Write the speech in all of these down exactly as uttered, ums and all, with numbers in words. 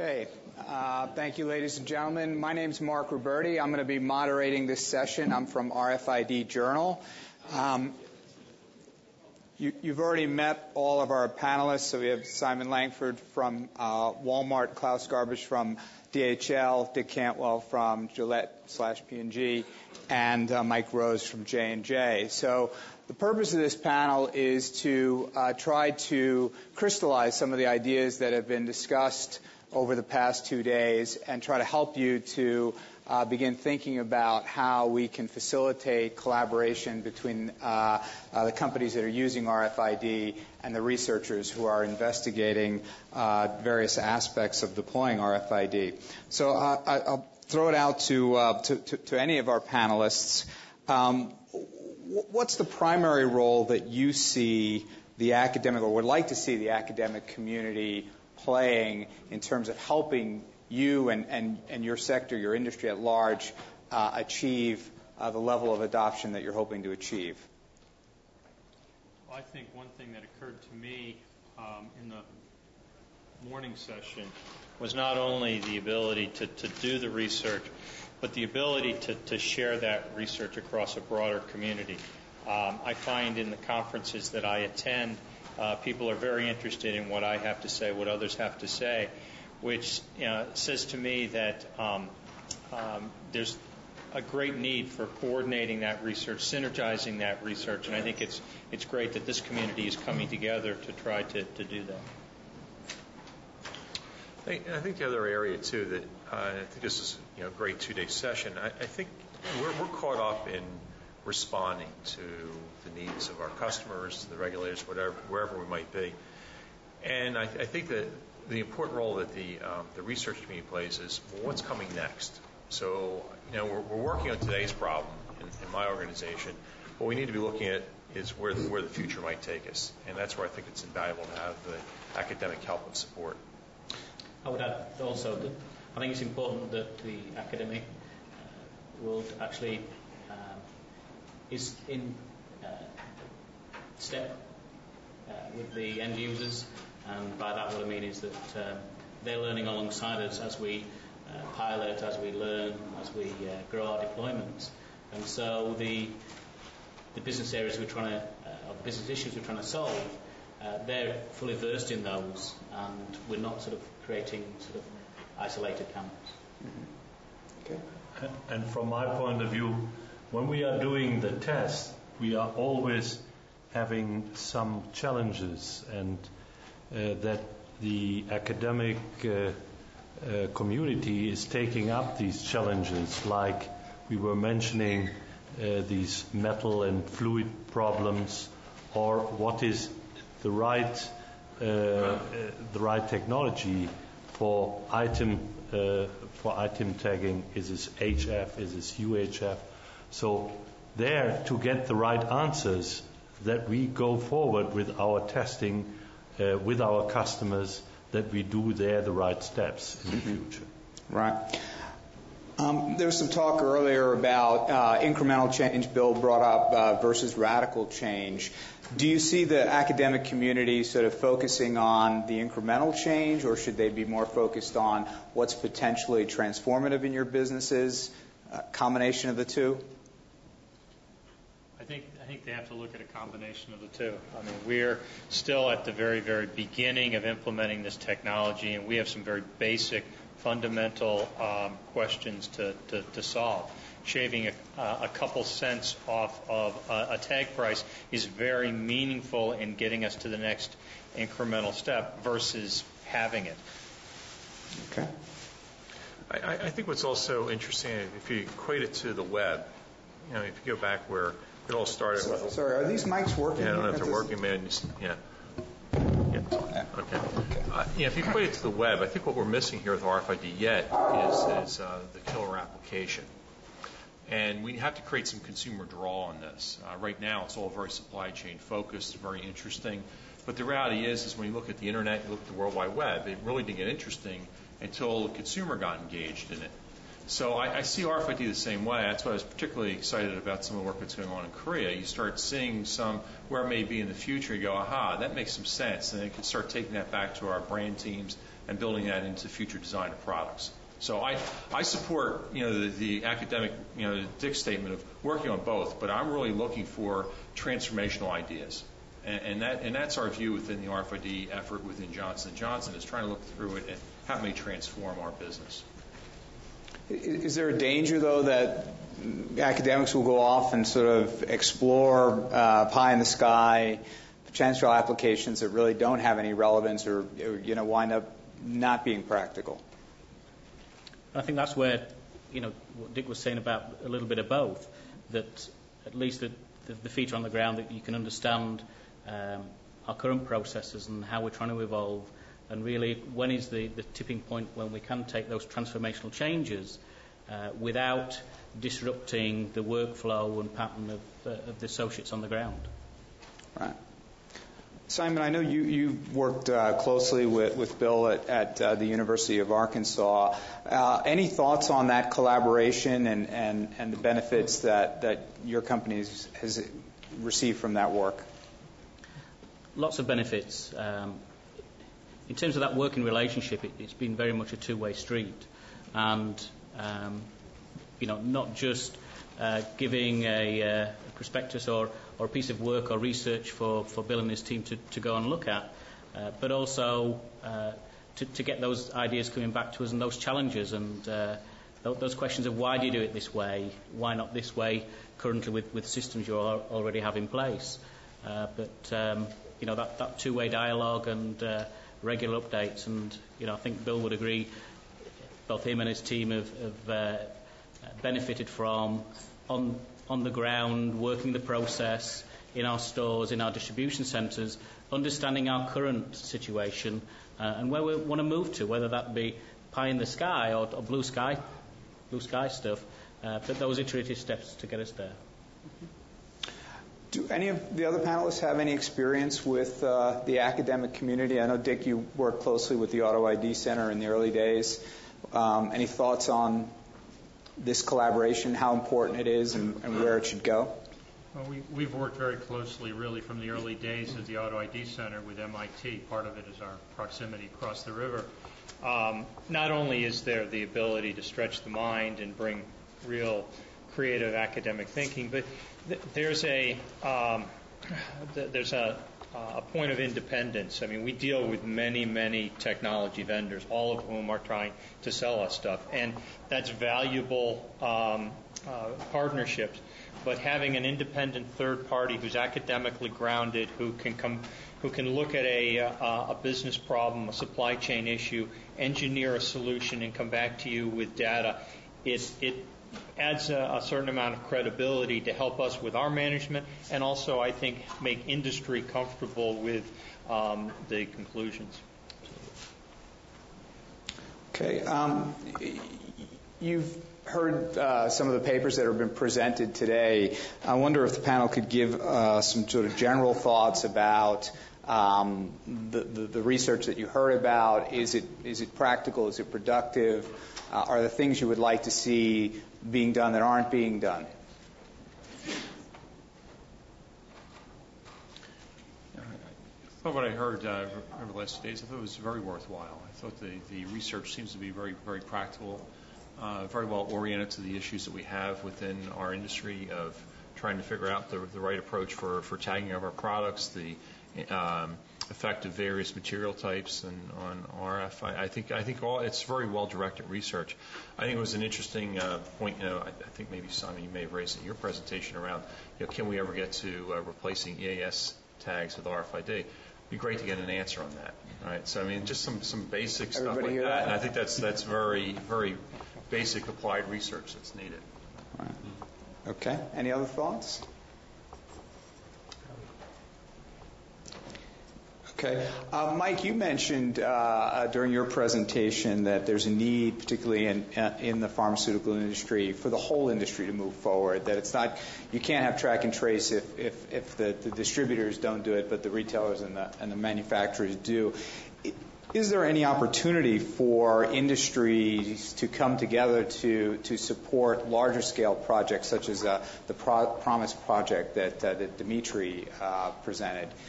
Okay. Uh, thank you, ladies and gentlemen. My name is Mark Roberti. I'm going to be moderating this session. I'm from R F I D Journal. Um, you, you've already met all of our panelists. So we have Simon Langford from uh, Walmart, Klaus Garbisch from D H L, Dick Cantwell from Gillette slash P and G, and uh, Mike Rose from J and J. So the purpose of this panel is to uh, try to crystallize some of the ideas that have been discussed over the past two days and try to help you to uh, begin thinking about how we can facilitate collaboration between uh, uh, the companies that are using R F I D and the researchers who are investigating uh, various aspects of deploying R F I D. So uh, I, I'll throw it out to, uh, to, to, to any of our panelists. Um, what's the primary role that you see the academic or would like to see the academic community playing in terms of helping you and, and, and your sector, your industry at large, uh, achieve uh, the level of adoption that you're hoping to achieve? Well, I think one thing that occurred to me um, in the morning session was not only the ability to, to do the research, but the ability to, to share that research across a broader community. Um, I find in the conferences that I attend, Uh, people are very interested in what I have to say, what others have to say, which you know, says to me that um, um, there's a great need for coordinating that research, synergizing that research, and I think it's it's great that this community is coming together to try to, to do that. I think, I think the other area too that uh, I think this is you know a great two-day session. I, I think we're, we're caught up in responding to the needs of our customers, the regulators, whatever, wherever we might be. And I, I think that the important role that the um, the research community plays is, well, what's coming next? So, you know, we're, we're working on today's problem in, in my organization. What we need to be looking at is where the, where the future might take us. And that's where I think it's invaluable to have the academic help and support. I would add also that I think it's important that the academic uh, world actually um, is in uh, step uh, with the end users, and by that what I mean is that uh, they're learning alongside us as we uh, pilot, as we learn, as we uh, grow our deployments. And so the the business areas we're trying to, uh, or the business issues we're trying to solve, uh, they're fully versed in those, and we're not sort of creating sort of isolated camps. Mm-hmm. Okay. And from my point of view, when we are doing the test, we are always having some challenges, and uh, that the academic uh, uh, community is taking up these challenges, like we were mentioning uh, these metal and fluid problems, or what is the right uh, uh, the right technology for item uh, for item tagging. Is this H F? Is this U H F? So there, to get the right answers, that we go forward with our testing uh, with our customers, that we do there the right steps in the future. Right. Um, there was some talk earlier about uh, incremental change Bill brought up uh, versus radical change. Do you see the academic community sort of focusing on the incremental change, or should they be more focused on what's potentially transformative in your businesses? A combination of the two? I think I think they have to look at a combination of the two. I mean, we're still at the very, very beginning of implementing this technology, and we have some very basic, fundamental um, questions to, to, to solve. Shaving a, uh, a couple cents off of a, a tag price is very meaningful in getting us to the next incremental step versus having it. Okay. I, I think what's also interesting, if you equate it to the web, you know, if you go back where it all started so, with... Sorry, are these mics working? Yeah, I don't know if they're working, man. Just, yeah. Yeah. Okay. Uh, yeah, if you equate it to the web, I think what we're missing here with R F I D yet is, is uh, the killer application. And we have to create some consumer draw on this. Uh, right now, it's all very supply chain focused, very interesting. But the reality is, is when you look at the internet, you look at the World Wide Web, it really didn't get interesting until the consumer got engaged in it. So I, I see R F I D the same way. That's why I was particularly excited about some of the work that's going on in Korea. You start seeing some where it may be in the future. You go, aha, that makes some sense. And then you can start taking that back to our brand teams and building that into future design of products. So I, I support, you know, the, the academic, you know, Dick's statement of working on both, but I'm really looking for transformational ideas. And, and that and that's our view within the R F I D effort within Johnson and Johnson, is trying to look through it and how it may transform our business. Is there a danger, though, that academics will go off and sort of explore uh, pie in the sky potential applications that really don't have any relevance, or, or you know, wind up not being practical? I think that's where, you know, what Dick was saying about a little bit of both, that at least the, the, the feature on the ground, that you can understand um, our current processes and how we're trying to evolve, and really when is the, the tipping point when we can take those transformational changes uh, without disrupting the workflow and pattern of, uh, of the associates on the ground. Right. Simon, I know you, you worked uh, closely with, with Bill at, at uh, the University of Arkansas. Uh, any thoughts on that collaboration and, and, and the benefits that, that your company has, has received from that work? Lots of benefits. Um, in terms of that working relationship, it, it's been very much a two-way street. And, um, you know, not just uh, giving a, uh, a prospectus or or a piece of work or research for, for Bill and his team to, to go and look at, uh, but also uh, to, to get those ideas coming back to us and those challenges and uh, th- those questions of why do you do it this way, why not this way currently with, with systems you al- already have in place. Uh, but, um, you know, that, that two-way dialogue and uh, regular updates, and, you know, I think Bill would agree, both him and his team have, have uh, benefited from on on the ground, working the process in our stores, in our distribution centres, understanding our current situation uh, and where we want to move to, whether that be pie in the sky or, or blue sky, blue sky stuff, uh, but those iterative steps to get us there. Do any of the other panelists have any experience with uh, the academic community? I know, Dick, you worked closely with the Auto I D Center in the early days. Um, any thoughts on this collaboration, how important it is, and, and where it should go? Well, we, we've worked very closely, really, from the early days of the Auto I D Center with M I T. Part of it is our proximity across the river. Um, not only is there the ability to stretch the mind and bring real creative academic thinking, but th- there's a um, th- there's a Uh, a point of independence. I mean, we deal with many, many technology vendors, all of whom are trying to sell us stuff, and that's valuable um, uh, partnerships. But having an independent third party who's academically grounded, who can come, who can look at a, uh, a business problem, a supply chain issue, engineer a solution, and come back to you with data, it it adds a, a certain amount of credibility to help us with our management, and also, I think, make industry comfortable with um, the conclusions. Okay. Um, you've heard uh, some of the papers that have been presented today. I wonder if the panel could give uh, some sort of general thoughts about um, the, the, the research that you heard about. Is it is it practical? Is it productive? Uh, are there things you would like to see being done that aren't being done? I thought what I heard uh, over the last few days, I thought it was very worthwhile. I thought the, the research seems to be very, very practical, uh, very well oriented to the issues that we have within our industry of trying to figure out the, the right approach for, for tagging of our products, the um, effect of various material types and on R F. I, I think I think all it's very well directed research. I think it was an interesting uh, point. You know, I, I think maybe Simon, you may have raised it in your presentation around, you know, can we ever get to uh, replacing E A S tags with R F I D? It'd be great to get an answer on that. Right. So I mean, just some some basic stuff Everybody like hear that. that? And I think that's that's very very basic applied research that's needed. Right. Okay. Any other thoughts? Okay. Uh, Mike, you mentioned uh, during your presentation that there's a need, particularly in uh, in the pharmaceutical industry, for the whole industry to move forward, that it's not, you can't have track and trace if, if, if the, the distributors don't do it, but the retailers and the, and the manufacturers do. Is there any opportunity for industries to come together to, to support larger scale projects such as uh, the Pro- Promise project that, uh, that Dimitri uh, presented?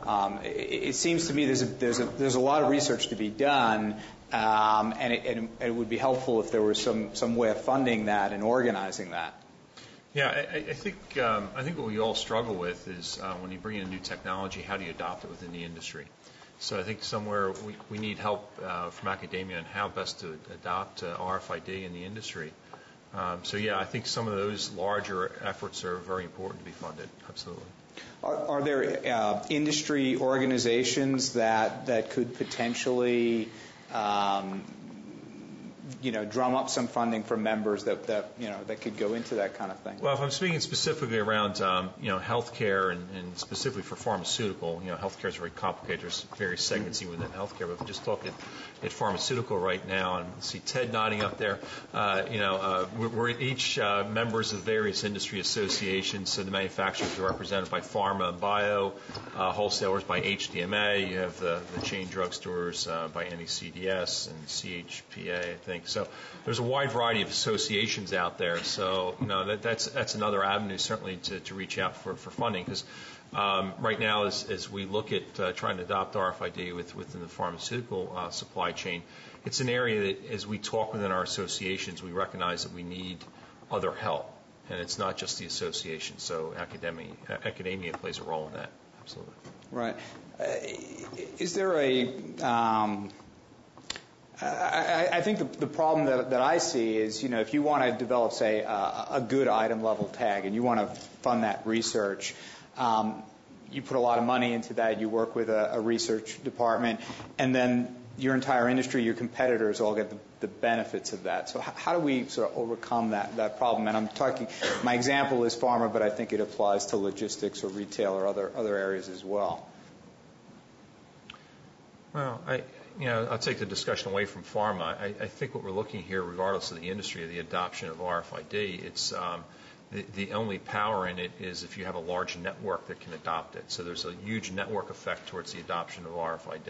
Um, it, it seems to me there's a, there's a, there's a lot of research to be done, um, and, it, and it would be helpful if there was some, some way of funding that and organizing that. Yeah, I, I think um, I think what we all struggle with is uh, when you bring in a new technology, how do you adopt it within the industry? So I think somewhere we, we need help uh, from academia on how best to adopt uh, R F I D in the industry. Um, so yeah, I think some of those larger efforts are very important to be funded. Absolutely. Are, are there uh, industry organizations that that could potentially, um, you know, drum up some funding from members that, that you know that could go into that kind of thing? Well, if I'm speaking specifically around um, you know healthcare and, and specifically for pharmaceutical, you know, healthcare is very complicated. There's various segments even within healthcare. But if we just talk at, at pharmaceutical right now, and see Ted nodding up there, uh, you know, uh, we're, we're each uh, members of various industry associations. So the manufacturers are represented by pharma and bio, uh, wholesalers by H D M A. You have the, the chain drugstores uh, by N E C D S and C H P A, I think. So there's a wide variety of associations out there. So you know that, that's that's another avenue certainly to, to reach out for, for funding, because um, right now as, as we look at uh, trying to adopt R F I D with, within the pharmaceutical uh, supply chain, it's an area that as we talk within our associations, we recognize that we need other help, and it's not just the association. So academia academia plays a role in that. Absolutely. Right. Uh, is there a um, I, I think the, the problem that, that I see is, you know, if you want to develop, say, a, a good item level tag and you want to fund that research, um, you put a lot of money into that, you work with a, a research department, and then your entire industry, your competitors all get the, the benefits of that. So how, how do we sort of overcome that, that problem? And I'm talking, my example is pharma, but I think it applies to logistics or retail or other, other areas as well. Well, I... You know, I'll take the discussion away from pharma. I, I think what we're looking here, regardless of the industry, of the adoption of R F I D, it's um, the, the only power in it is if you have a large network that can adopt it. So there's a huge network effect towards the adoption of R F I D.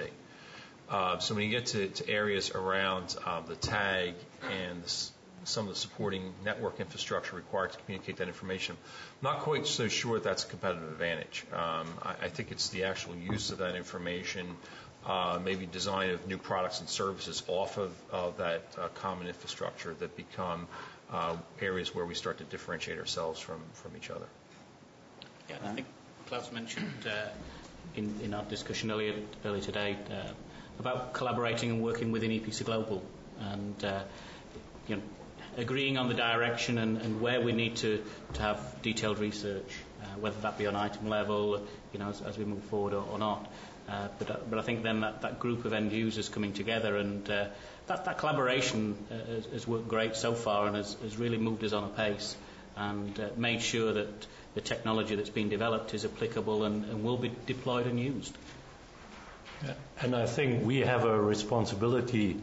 Uh, so when you get to, to areas around uh, the tag and the, some of the supporting network infrastructure required to communicate that information, I'm not quite so sure that's a competitive advantage. Um, I, I think it's the actual use of that information. Uh, maybe design of new products and services off of, of that uh, common infrastructure that become uh, areas where we start to differentiate ourselves from, from each other. Yeah, I think Klaus mentioned uh, in, in our discussion earlier, earlier today uh, about collaborating and working within E P C Global and uh, you know, agreeing on the direction and, and where we need to, to have detailed research, uh, whether that be on item level, you know, as, as we move forward or, or not. Uh, but, but I think then that, that group of end users coming together and uh, that, that collaboration uh, has, has worked great so far and has, has really moved us on a pace and uh, made sure that the technology that's been developed is applicable and, and will be deployed and used. Yeah. And I think we have a responsibility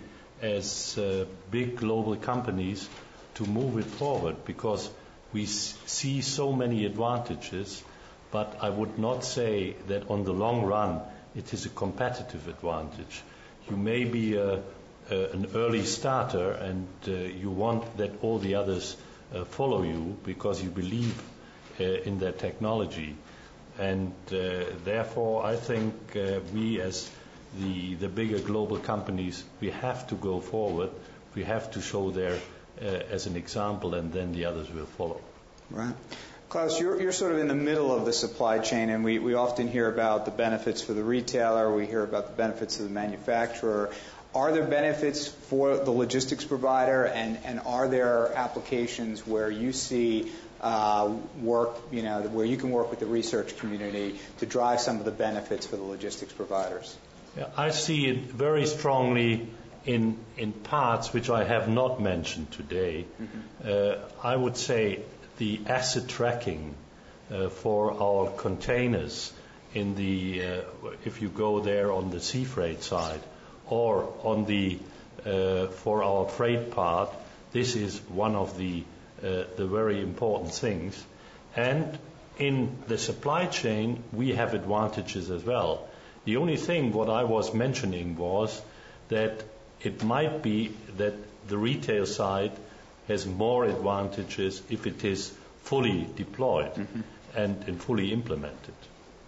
as uh, big global companies to move it forward because we s- see so many advantages, but I would not say that on the long run it is a competitive advantage. You may be a, a, an early starter and uh, you want that all the others uh, follow you because you believe uh, in their technology. And uh, therefore I think uh, we as the, the bigger global companies, we have to go forward. We have to show there uh, as an example and then the others will follow. Right. Klaus, you're, you're sort of in the middle of the supply chain, and we, we often hear about the benefits for the retailer, we hear about the benefits to the manufacturer. Are there benefits for the logistics provider, and, and are there applications where you see uh, work, you know, where you can work with the research community to drive some of the benefits for the logistics providers? Yeah, I see it very strongly in, in parts which I have not mentioned today. Mm-hmm. Uh, I would say the asset tracking uh, for our containers in the, uh, if you go there on the sea freight side or on the, uh, for our freight part, this is one of the, uh, the very important things. And in the supply chain, we have advantages as well. The only thing what I was mentioning was that it might be that the retail side has more advantages if it is fully deployed mm-hmm. and, and fully implemented.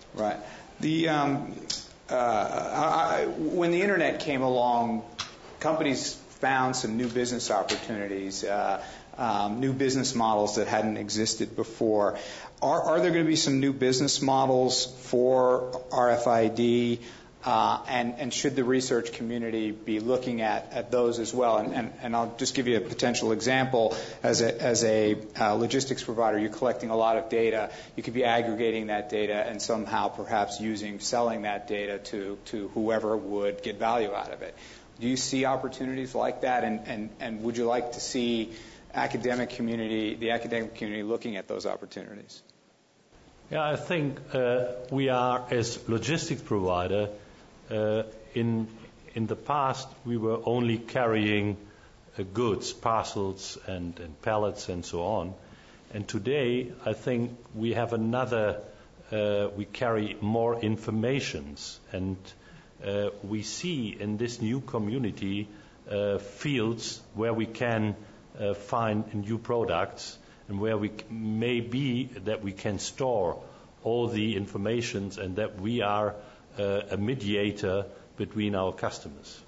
Right. The um, uh, I, when the internet came along, companies found some new business opportunities, uh, um, new business models that hadn't existed before. Are, are there going to be some new business models for R F I D? Uh, and, and should the research community be looking at, at those as well? And, and, and I'll just give you a potential example. As a, as a uh, logistics provider, you're collecting a lot of data. You could be aggregating that data and somehow perhaps using, selling that data to, to whoever would get value out of it. Do you see opportunities like that? And, and, and would you like to see academic community, the academic community looking at those opportunities? Yeah, I think uh, we are, as logistics provider, Uh, in in the past, we were only carrying uh, goods, parcels, and, and pallets, and so on. And today, I think we have another. Uh, we carry more informations, and uh, we see in this new community uh, fields where we can uh, find new products, and where we may be that we can store all the informations, and that we are Uh, a mediator between our customers.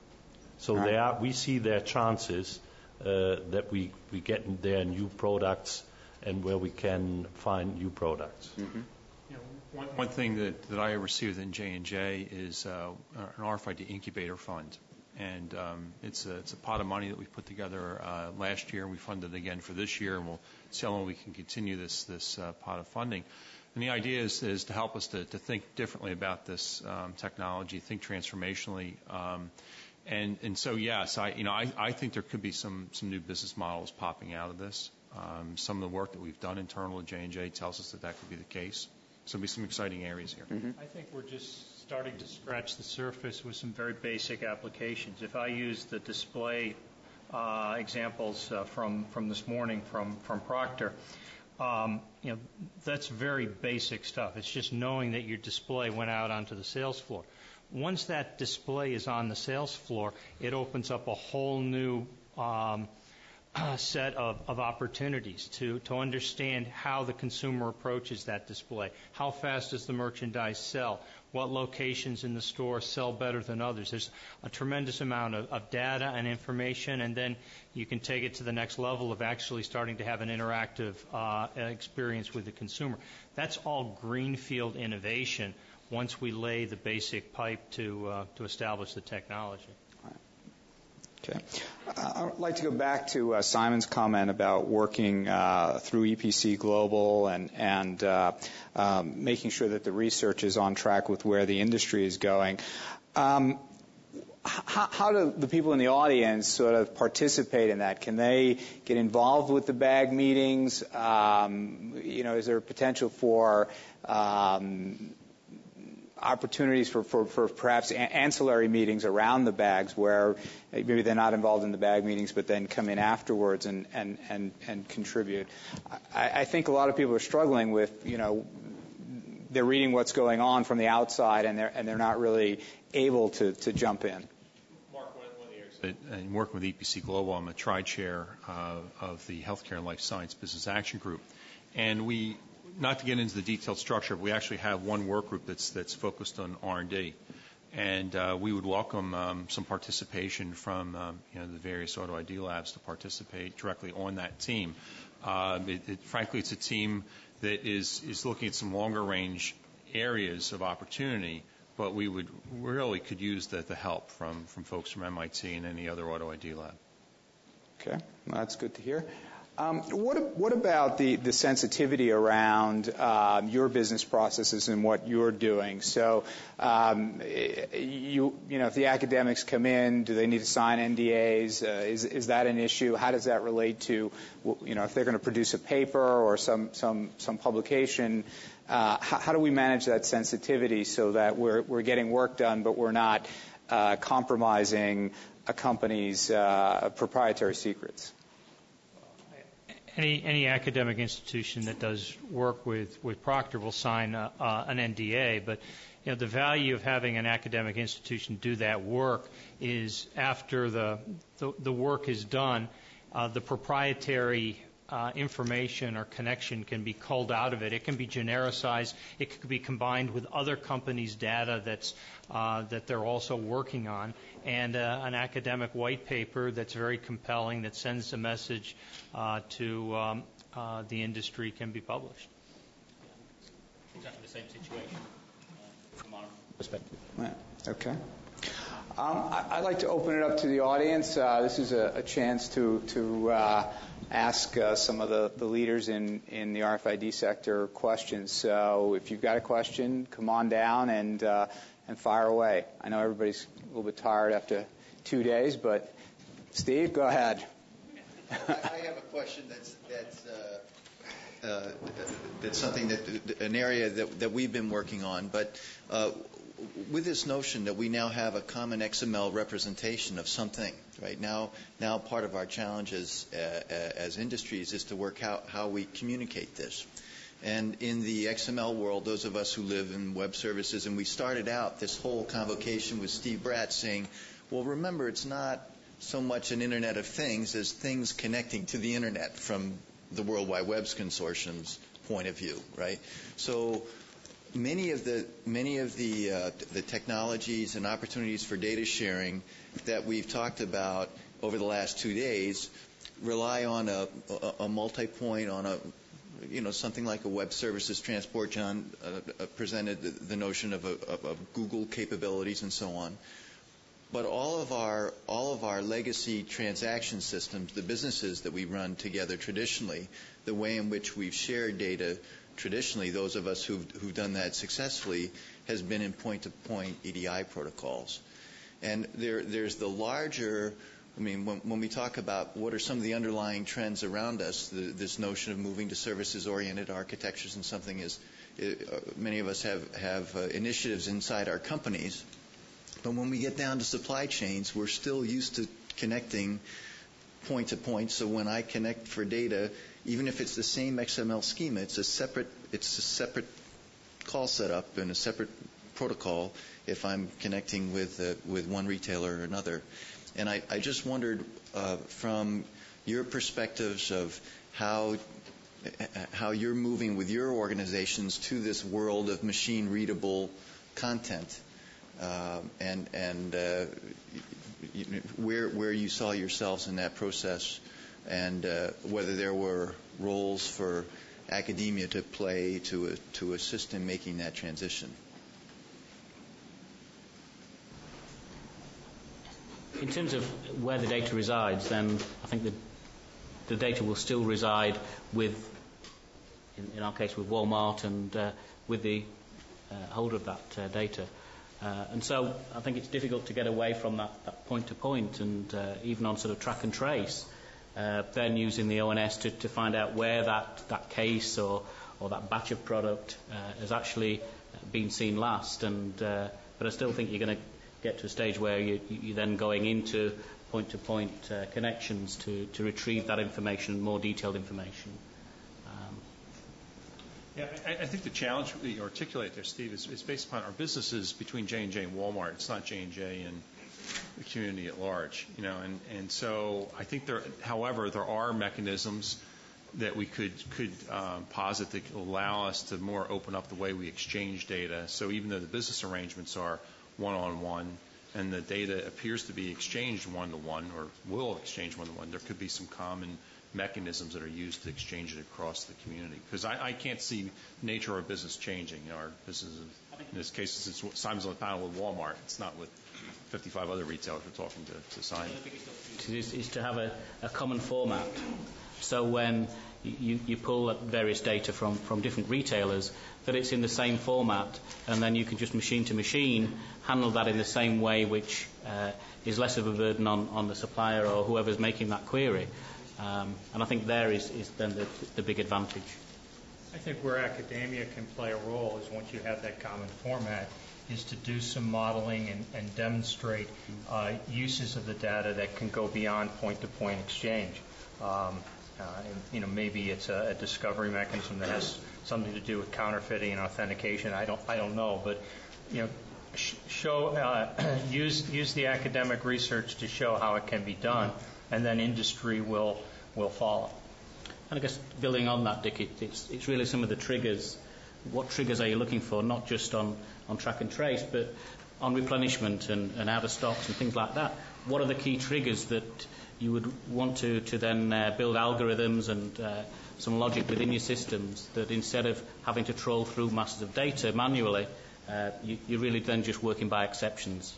So right. they are, we see their chances uh, that we, we get their new products and where we can find new products. Mm-hmm. You know, one, one thing that, that I oversee within J and J is uh, an R F I D incubator fund. And um, it's, a, it's a pot of money that we put together uh, last year, and we funded again for this year, and we'll see how long we can continue this, this uh, pot of funding. And the idea is, is to help us to, to think differently about this um, technology, think transformationally. Um, and, and so, yes, I, you know, I, I think there could be some, some new business models popping out of this. Um, some of the work that we've done internal at J and J tells us that that could be the case. So there'll be some exciting areas here. Mm-hmm. I think we're just starting to scratch the surface with some very basic applications. If I use the display uh, examples uh, from, from this morning from, from Procter, Um, you know, that's very basic stuff. It's just knowing that your display went out onto the sales floor. Once that display is on the sales floor, it opens up a whole new um, set of, of opportunities to, to understand how the consumer approaches that display. How fast does the merchandise sell? What locations in the store sell better than others? There's a tremendous amount of, of data and information, and then you can take it to the next level of actually starting to have an interactive uh, experience with the consumer. That's all greenfield innovation once we lay the basic pipe to, uh, to establish the technology. Okay. Uh, I'd like to go back to uh, Simon's comment about working uh, through E P C Global and, and uh, um, making sure that the research is on track with where the industry is going. Um, how, how do the people in the audience sort of participate in that? Can they get involved with the bag meetings? Um, you know, is there potential for um, opportunities for, for, for perhaps ancillary meetings around the bags where maybe they're not involved in the bag meetings but then come in afterwards and, and, and, and contribute? I, I think a lot of people are struggling with, you know, they're reading what's going on from the outside and they're, and they're not really able to, to jump in. Mark, one of the areas and working with E P C Global, I'm a tri-chair uh, of the Healthcare and Life Science Business Action Group. And we, not to get into the detailed structure, but we actually have one work group that's that's focused on R and D, and uh, we would welcome um, some participation from um, you know the various Auto I D labs to participate directly on that team. Uh, it, it, frankly, it's a team that is is looking at some longer range areas of opportunity, but we would really could use the, the help from from folks from M I T and any other Auto I D lab. Okay, well, that's good to hear. Um, what, what about the, the sensitivity around um, your business processes and what you're doing? So, um, you, you know, if the academics come in, do they need to sign N D As? Uh, is, is that an issue? How does that relate to, you know, if they're going to produce a paper or some, some, some publication? Uh, how, how do we manage that sensitivity so that we're, we're getting work done, but we're not uh, compromising a company's uh, proprietary secrets? Any, any academic institution that does work with, with Procter will sign a, uh, an N D A, but you know, the value of having an academic institution do that work is after the, the, the work is done, uh, the proprietary uh, information or connection can be culled out of it. It can be genericized. It could be combined with other companies' data that's uh, that they're also working on, and uh, an academic white paper that's very compelling that sends a message uh, to um, uh, the industry can be published. Exactly the same situation uh, from our perspective. Right. Okay. Um, I, I'd like to open it up to the audience. Uh, this is a, a chance to to uh, ask uh, some of the, the leaders in, in the R F I D sector questions. So if you've got a question, come on down and uh, and fire away. I know everybody's a little bit tired after two days, but Steve, go ahead. I have a question that's that's uh, uh, that's something that an area that that we've been working on, but. Uh, With this notion that we now have a common X M L representation of something, right? Now, now part of our challenges uh, as industries is to work out how we communicate this. And in the X M L world, those of us who live in web services, and we started out this whole convocation with Steve Bratt saying, well, remember, it's not so much an Internet of Things as things connecting to the Internet from the World Wide Web's consortium's point of view, right? So Many of the many of the uh, the technologies and opportunities for data sharing that we've talked about over the last two days rely on a, a, a multi-point, on a you know something like a web services transport. John uh, presented the, the notion of, a, of, of Google capabilities and so on. But all of our all of our legacy transaction systems, the businesses that we run together traditionally, the way in which we've shared data traditionally, those of us who've, who've done that successfully, has been in point-to-point E D I protocols. And there, there's the larger, I mean, when, when we talk about what are some of the underlying trends around us, the, this notion of moving to services-oriented architectures and something is, uh, many of us have, have uh, initiatives inside our companies. But when we get down to supply chains, we're still used to connecting point-to-point. So when I connect for data, even if it's the same X M L schema, it's a separate it's a separate call setup and a separate protocol if I'm connecting with uh, with one retailer or another. And I, I just wondered uh, from your perspectives of how how you're moving with your organizations to this world of machine readable content, uh, and and uh, where where you saw yourselves in that process. And uh, whether there were roles for academia to play to uh, to assist in making that transition. In terms of where the data resides, then I think the the data will still reside with, in, in our case, with Walmart and uh, with the uh, holder of that uh, data. Uh, and so I think it's difficult to get away from that, that point-to-point and uh, even on sort of track and trace. Uh, then using the O N S to, to find out where that, that case or, or that batch of product uh, has actually been seen last. And uh, but I still think you're going to get to a stage where you, you're then going into point-to-point uh, connections to, to retrieve that information, more detailed information. Um, yeah, I, I think the challenge that you articulate there, Steve, is, is based upon our businesses between J and J and Walmart. It's not J and J and the community at large, you know, and, and so I think there, however, there are mechanisms that we could could um, posit that allow us to more open up the way we exchange data. So even though the business arrangements are one-on-one and the data appears to be exchanged one-to-one or will exchange one-to-one, there could be some common mechanisms that are used to exchange it across the community. Because I, I can't see nature of our business changing. You know, our business, in this case, it's Simons on the panel with Walmart. It's not with fifty-five other retailers we're talking to, to sign. Is, is to have a, a common format. So when you, you pull various data from, from different retailers, that it's in the same format, and then you can just machine to machine handle that in the same way, which uh, is less of a burden on, on the supplier or whoever's making that query. Um, and I think there is, is then the, the big advantage. I think where academia can play a role is once you have that common format, is to do some modeling and, and demonstrate uh, uses of the data that can go beyond point-to-point exchange. Um, uh, and, you know, maybe it's a, a discovery mechanism that has something to do with counterfeiting and authentication. I don't, I don't know, but you know, sh- show, uh, use, use the academic research to show how it can be done, and then industry will, will follow. And I guess building on that, Dick, it, it's, it's really some of the triggers. What triggers are you looking for, not just on, on track and trace, but on replenishment and, and out of stocks and things like that? What are the key triggers that you would want to, to then uh, build algorithms and uh, some logic within your systems that instead of having to troll through masses of data manually, uh, you, you're really then just working by exceptions?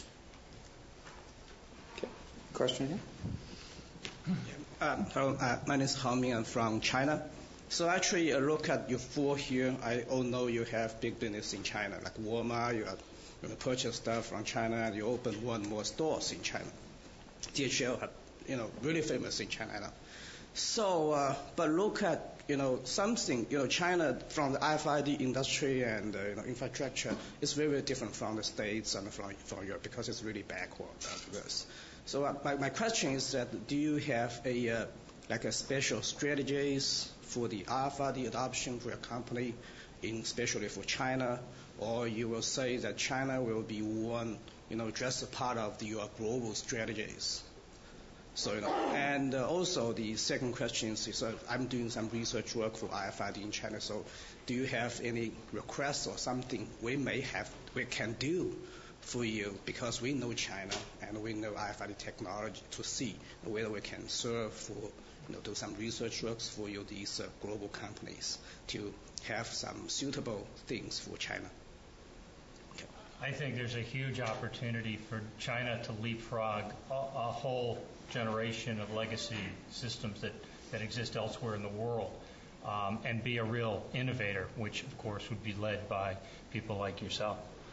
Okay. Question here? Um, hello, uh, my name is Hao Ming. I'm from China. So actually, uh, look at your floor here. I all know you have big business in China, like Walmart. You are going to purchase stuff from China, and you open more and more stores in China. D H L, are, you know, really famous in China now. So, uh, but look at, you know, something, you know, China from the R F I D industry and, uh, you know, infrastructure is very, very different from the States and from, from Europe because it's really backward uh, to this. So uh, my, my question is that do you have a, uh, like a special strategies for the R F I D adoption for your company, in especially for China, or you will say that China will be one, you know, just a part of the, your global strategies? So, you know, and uh, also the second question is, is uh, I'm doing some research work for R F I D in China. So, do you have any requests or something we may have, we can do for you, because we know China and we know R F I D technology, to see whether we can serve for, you know, do some research works for you, these uh, global companies, to have some suitable things for China? Okay. I think there's a huge opportunity for China to leapfrog a, a whole generation of legacy systems that, that exist elsewhere in the world, um, and be a real innovator, which of course would be led by people like yourself.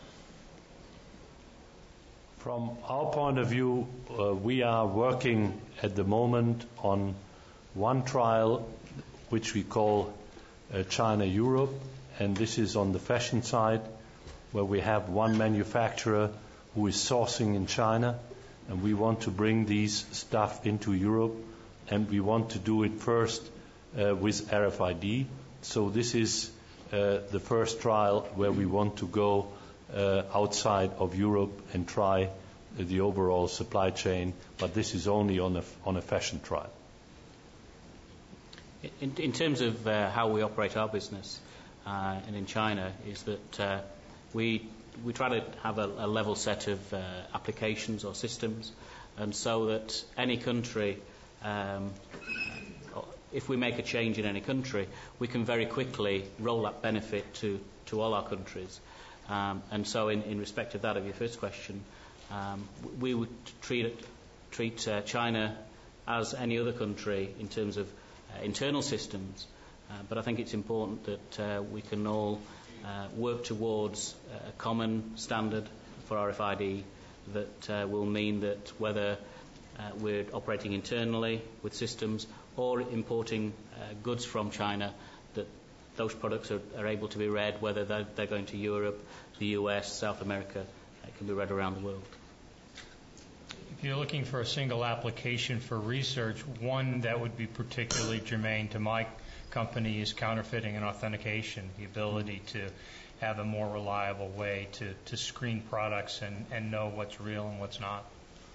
From our point of view, uh, we are working at the moment on one trial which we call uh, China-Europe, and this is on the fashion side, where we have one manufacturer who is sourcing in China, and we want to bring these stuff into Europe, and we want to do it first uh, with R F I D. So this is uh, the first trial where we want to go uh, outside of Europe and try uh, the overall supply chain, but this is only on a, on a fashion trial. In, in terms of uh, how we operate our business, uh, and in China, is that uh, we we try to have a, a level set of uh, applications or systems, and so that any country, um, if we make a change in any country, we can very quickly roll that benefit to, to all our countries. Um, and so in, in respect of that, of your first question, um, we would treat, treat uh, China as any other country in terms of uh, internal systems. Uh, but I think it's important that uh, we can all uh, work towards a common standard for R F I D that uh, will mean that whether uh, we're operating internally with systems or importing uh, goods from China, that those products are, are able to be read, whether they're, they're going to Europe, the U S, South America, it can be read around the world. If you're looking for a single application for research, one that would be particularly germane to my company is counterfeiting and authentication, the ability to have a more reliable way to, to screen products and, and know what's real and what's not.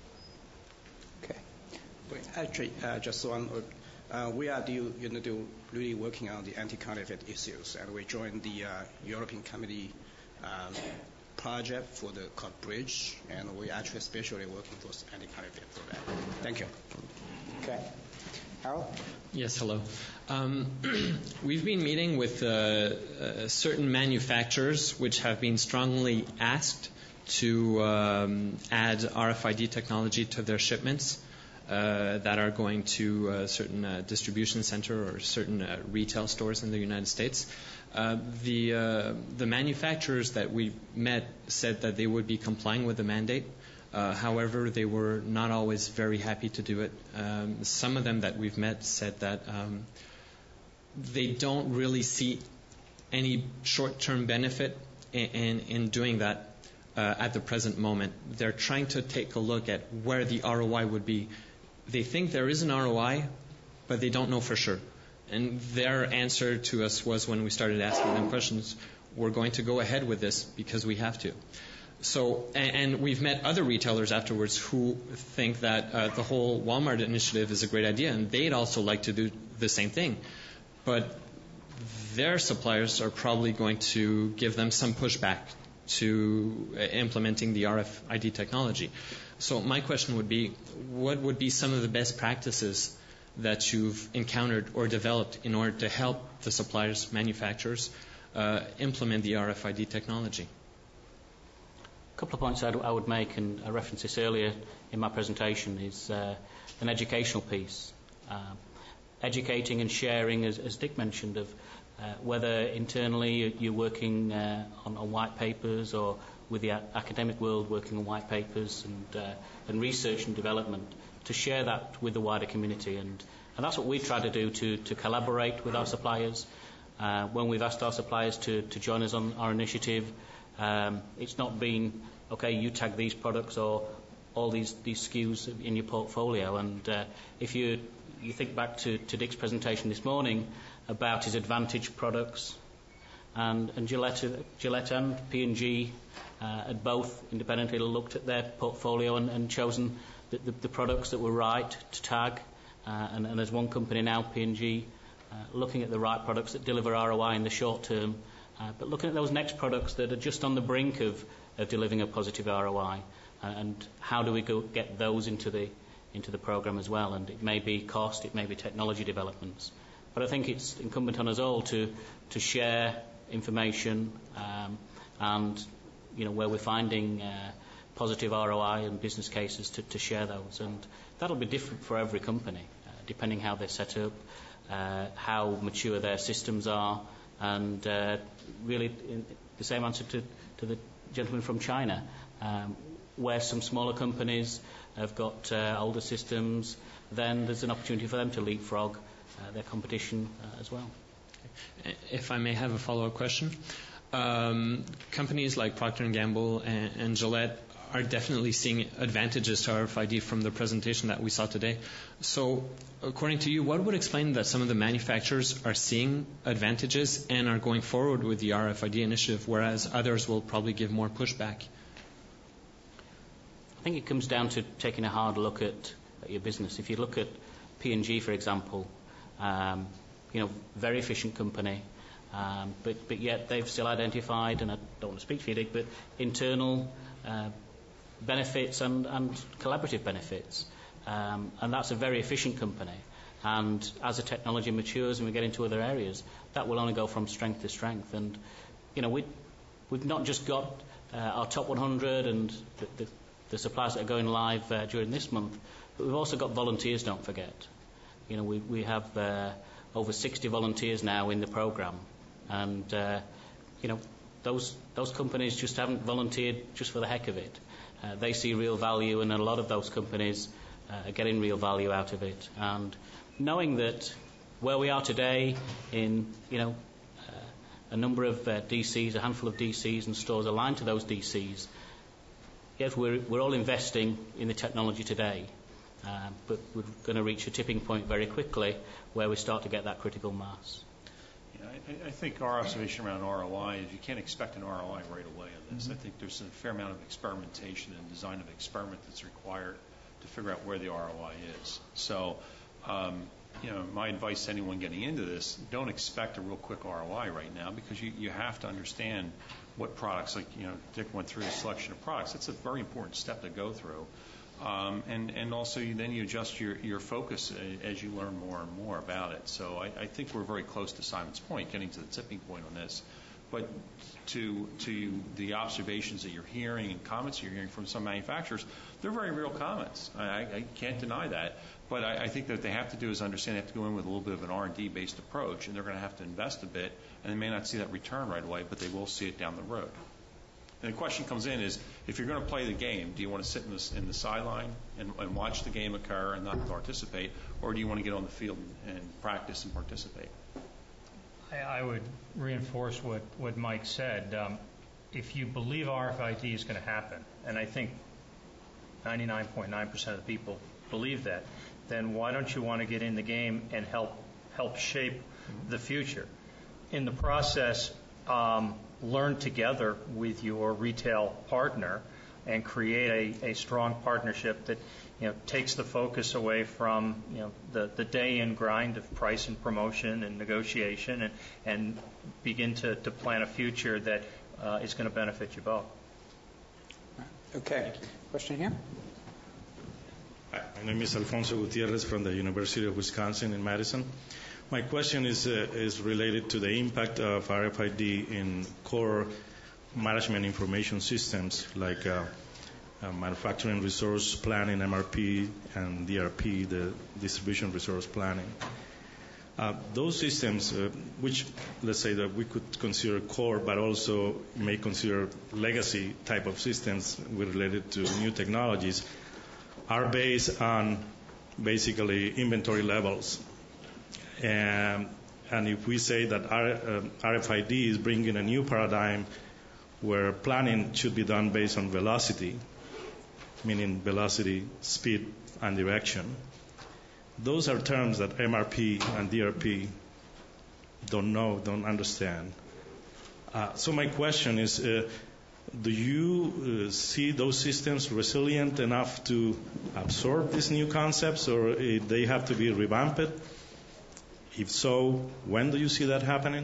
Okay. Actually, uh, just one. Uh, we are do, you know, do really working on the anti-counterfeit issues, and we joined the uh, European Committee um, project for the called Bridge, and we actually especially working for anti-counterfeit for that. Thank you. Okay. Harold? Yes, hello. Um, we've been meeting with uh, uh, certain manufacturers which have been strongly asked to um, add R F I D technology to their shipments uh, that are going to a certain uh, distribution center or certain uh, retail stores in the United States. Uh, the uh, the manufacturers that we met said that they would be complying with the mandate. Uh, however, they were not always very happy to do it. Um, some of them that we've met said that um, they don't really see any short-term benefit in, in, in doing that uh, at the present moment. They're trying to take a look at where the R O I would be. They think there is an R O I, but they don't know for sure. And their answer to us was, when we started asking them questions, we're going to go ahead with this because we have to. So, and, and we've met other retailers afterwards who think that uh, the whole Walmart initiative is a great idea, and they'd also like to do the same thing. But their suppliers are probably going to give them some pushback to uh, implementing the R F I D technology. So my question would be, what would be some of the best practices that you've encountered or developed in order to help the suppliers, manufacturers, uh, implement the R F I D technology? A couple of points I'd, I would make, and I referenced this earlier in my presentation, is uh, an educational piece. Uh, educating and sharing, as, as Dick mentioned, of uh, whether internally you're working uh, on, on white papers or with the a- academic world working on white papers and, uh, and research and development, to share that with the wider community. And, and that's what we try to do, to, to collaborate with our suppliers. Uh, when we've asked our suppliers to, to join us on our initiative, um, it's not been, okay, you tag these products or all these, these S K Us in your portfolio. And uh, if you, you think back to, to Dick's presentation this morning about his Advantage products, and, and Gillette, Gillette and P and G uh, had both independently looked at their portfolio and, and chosen the, the, the products that were right to tag. Uh, and, and as one company now, P and G, uh, looking at the right products that deliver R O I in the short term, uh, but looking at those next products that are just on the brink of, of delivering a positive R O I, uh, and how do we go get those into the into the program as well. And it may be cost, it may be technology developments, but I think it's incumbent on us all to to share information um, and you know where we're finding uh, positive R O I and business cases to, to share those. And that'll be different for every company, uh, depending how they're set up, uh, how mature their systems are, and uh, really in the same answer to, to the gentleman from China, um, where some smaller companies have got uh, older systems, then there's an opportunity for them to leapfrog uh, their competition uh, as well. If I may have a follow-up question. Um, companies like Procter and Gamble and, and Gillette are definitely seeing advantages to R F I D from the presentation that we saw today. So, according to you, what would explain that some of the manufacturers are seeing advantages and are going forward with the R F I D initiative, whereas others will probably give more pushback? I think it comes down to taking a hard look at, at your business. If you look at P and G, for example, um, you know, very efficient company, um, but, but yet they've still identified, and I don't want to speak for you, Dick, but internal uh, benefits and, and collaborative benefits. Um, and that's a very efficient company. And as the technology matures and we get into other areas, that will only go from strength to strength. And, you know, we, we've not just got uh, our top one hundred and the, the, the suppliers that are going live uh, during this month, but we've also got volunteers, don't forget. You know, we, we have uh, over sixty volunteers now in the program. And, uh, you know, those, those companies just haven't volunteered just for the heck of it. Uh, they see real value, and a lot of those companies uh, are getting real value out of it. And knowing that where we are today in, you know, uh, a number of uh, D Cs, a handful of D Cs and stores aligned to those D Cs, yes, we're, we're all investing in the technology today, uh, but we're going to reach a tipping point very quickly where we start to get that critical mass. I, I think our observation around R O I is you can't expect an R O I right away on this. Mm-hmm. I think there's a fair amount of experimentation and design of experiment that's required to figure out where the R O I is. So, um, you know, my advice to anyone getting into this, don't expect a real quick R O I right now, because you, you have to understand what products, like, you know, Dick went through a selection of products. That's a very important step to go through. Um, and, and also you, then you adjust your, your focus as you learn more and more about it. So I, I think we're very close to Simon's point, getting to the tipping point on this. But to, to the observations that you're hearing and comments you're hearing from some manufacturers, they're very real comments. I, I can't deny that. But I, I think that what they have to do is understand they have to go in with a little bit of an R and D based approach, and they're going to have to invest a bit, and they may not see that return right away, but they will see it down the road. And the question comes in is, if you're going to play the game, do you want to sit in the, in the sideline and, and watch the game occur and not participate, or do you want to get on the field and, and practice and participate? I, I would reinforce what, what Mike said. Um, if you believe R F I D is going to happen, and I think ninety-nine point nine percent of the people believe that, then why don't you want to get in the game and help help shape the future? In the process, um, learn together with your retail partner and create a, a strong partnership that, you know, takes the focus away from, you know, the, the day-in grind of price and promotion and negotiation, and, and begin to, to plan a future that uh, is going to benefit you both. Okay. Question here? Hi, my name is Alfonso Gutierrez from the University of Wisconsin in Madison. My question is uh, is related to the impact of R F I D in core management information systems like uh, uh, manufacturing resource planning, M R P, and D R P, the distribution resource planning. Uh, those systems, uh, which let's say that we could consider core, but also may consider legacy type of systems related to new technologies, are based on basically inventory levels. And, and if we say that R, uh, R F I D is bringing a new paradigm where planning should be done based on velocity, meaning velocity, speed, and direction, those are terms that M R P and D R P don't know, don't understand. Uh, so my question is, uh, do you uh, see those systems resilient enough to absorb these new concepts, or uh, they have to be revamped? If so, when do you see that happening?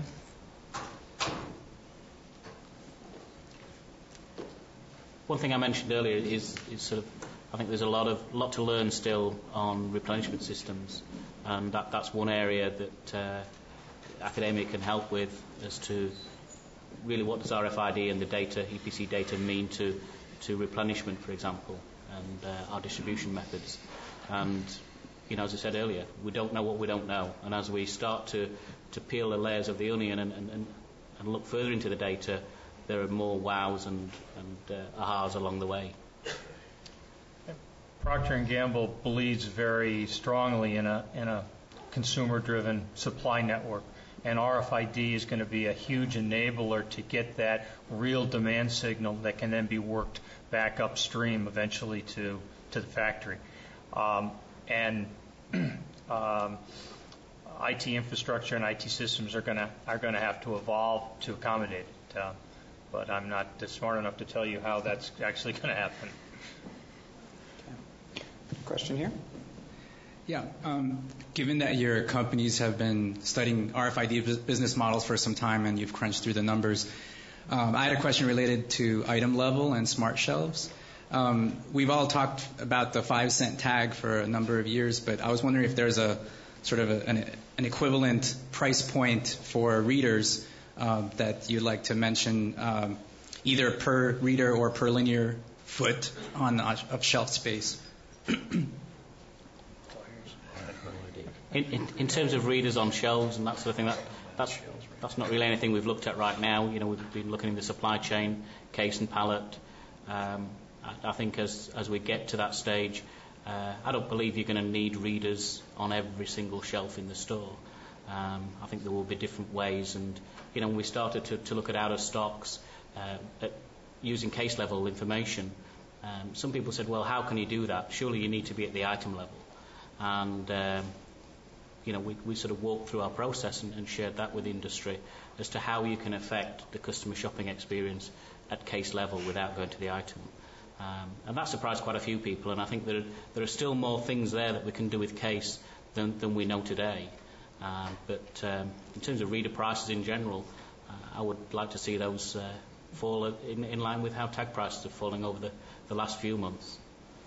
One thing I mentioned earlier is, is sort of, I think there's a lot of lot to learn still on replenishment systems, and that, that's one area that uh, academia can help with as to really what does R F I D and the data, E P C data, mean to, to replenishment, for example, and uh, our distribution methods. And, you know, as I said earlier, we don't know what we don't know. And as we start to, to peel the layers of the onion and, and, and look further into the data, there are more wows and, and uh, ahas along the way. Procter and Gamble believes very strongly in a, in a consumer-driven supply network. And R F I D is going to be a huge enabler to get that real demand signal that can then be worked back upstream eventually to, to the factory. Um, and um, I T infrastructure and I T systems are going to are going to have to evolve to accommodate it. Uh, but I'm not smart enough to tell you how that's actually going to happen. Okay. Question here? Yeah. Um, given that your companies have been studying R F I D business models for some time and you've crunched through the numbers, um, I had a question related to item level and smart shelves. Um, we've all talked about the five cent tag for a number of years, but I was wondering if there's a sort of a, an, an equivalent price point for readers uh, that you'd like to mention, um, either per reader or per linear foot on of shelf space. In, in, in terms of readers on shelves and that sort of thing, that, that's, that's not really anything we've looked at right now. You know, we've been looking in the supply chain, case and pallet. Um, I, I think as, as we get to that stage, uh, I don't believe you're going to need readers on every single shelf in the store. Um, I think there will be different ways. And, you know, when we started to, to look at out of stocks, uh, at using case level information, um, some people said, well, how can you do that? Surely you need to be at the item level. And um, you know, we, we sort of walked through our process and, and shared that with the industry as to how you can affect the customer shopping experience at case level without going to the item. Um, and that surprised quite a few people, and I think there, there are still more things there that we can do with case than, than we know today. Um, but um, in terms of reader prices in general, uh, I would like to see those uh, fall in, in line with how tag prices are falling over the, the last few months.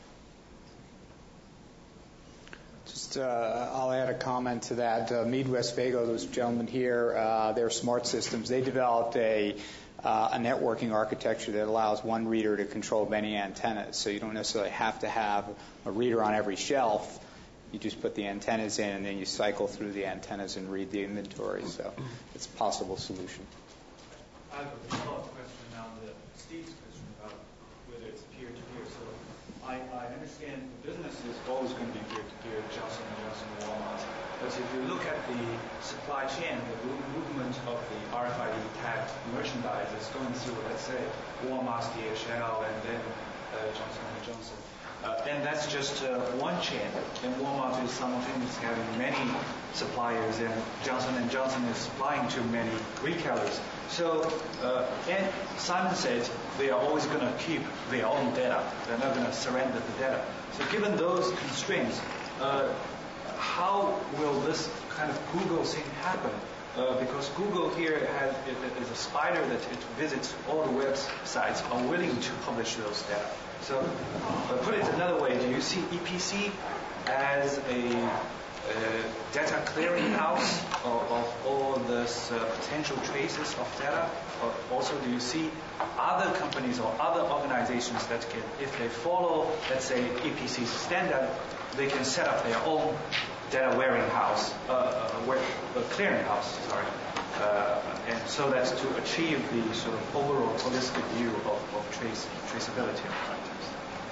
Just, uh, I'll add a comment to that. Uh, Midwestvago, those gentlemen here, uh, their smart systems, they developed a, uh, a networking architecture that allows one reader to control many antennas. So you don't necessarily have to have a reader on every shelf. You just put the antennas in, and then you cycle through the antennas and read the inventory. So it's a possible solution. I have a follow-up question on the Steve's question about whether it's peer-to-peer. So I, I understand business is always going to be peer-to-peer, Johnson and Johnson, Walmart. But if you look at the supply chain, the movement of the R F I D tagged merchandise is going through, let's say, Walmart's D H L and then uh, Johnson and Johnson. Uh, and that's just uh, one chain. And Walmart is simultaneously having many suppliers, and Johnson and Johnson is supplying to many retailers. So, uh, and Simon said they are always going to keep their own data. They're not going to surrender the data. So given those constraints, uh, how will this kind of Google thing happen? Uh, because Google here has, is a spider that it visits all the websites are willing to publish those data. So uh, put it another way, do you see E P C as a uh, data clearinghouse of, of all this uh, potential traces of data? Or also, do you see other companies or other organizations that can, if they follow, let's say, E P C standard, they can set up their own data warehouse, uh, uh, uh, clearinghouse, sorry, uh, and so that's to achieve the sort of overall holistic view of, of trace, traceability of content.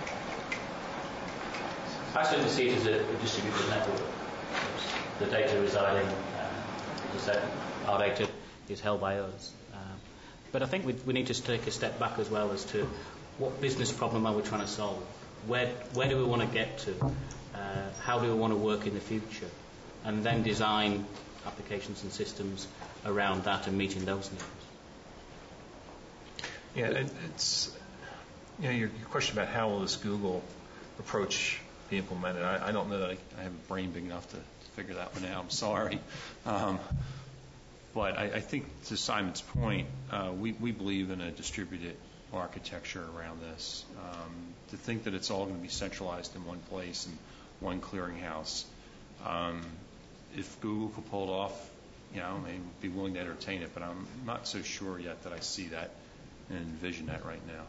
I certainly see it as a, a distributed network. The data residing, uh, as I said, our data is held by us. Um, but I think we, we need to take a step back as well as to what business problem are we trying to solve? Where, where do we want to get to? Uh, how do we want to work in the future? And then design applications and systems around that and meeting those needs. Yeah, it, it's, you know, your, your question about how will this Google approach be implemented, I, I don't know that I, I have a brain big enough to figure that one out. I'm sorry. Um, but I, I think to Simon's point, uh, we, we believe in a distributed architecture around this. Um, to think that it's all going to be centralized in one place and one clearinghouse. Um, if Google could pull it off, you know, they'd be willing to entertain it, but I'm not so sure yet that I see that and envision that right now.